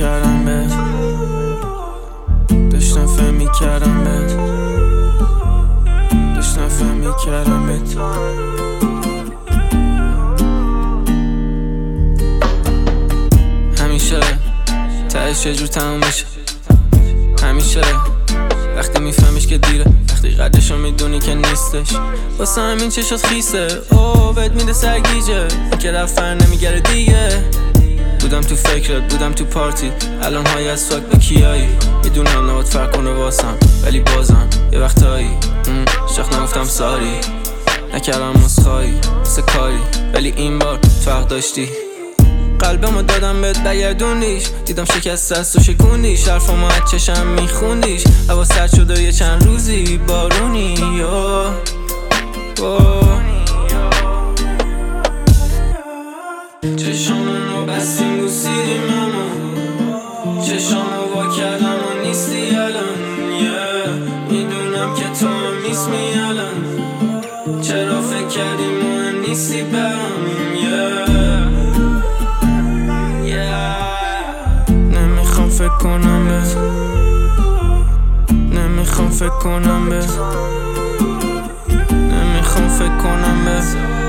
میکردم بهت، داشتم فهم میکردم بهت، داشتم فهم میکردم بهت. همیشه تهش یه جور تموم میشه، همیشه وقتی میفهمیش که دیره، وقتی قدرشو میدونی که نیستش. واسه همین چشات خیسه، اوه بهت میده سرگیجه، که رفت نمیگره دیگه. بودم تو فکرت، بودم تو پارتی، الان های از فاک به کیایی. میدونم نباید فرق کنه واسم، ولی بازم یه وقتایی شخ نگفتم ساری، نکردم مسخایی واسه کاری، ولی این بار فرق داشتی. قلبمو دادم بهت بگردونیش، دیدم شکست است و شکوندیش، حرفامو از چشم میخوندیش. هوا سرد شده یه چند روزی بارونی چشامو بستیم بوسیدیم اما چشامو وا کردم و نیستی الان. میدونم که تو هم نیستی الان، چرا فکر کردی مهم نیستی برام. نمیخوام فکر کنم بهت، نمیخوام فکر کنم بهت، نمیخوام فکر کنم بهت.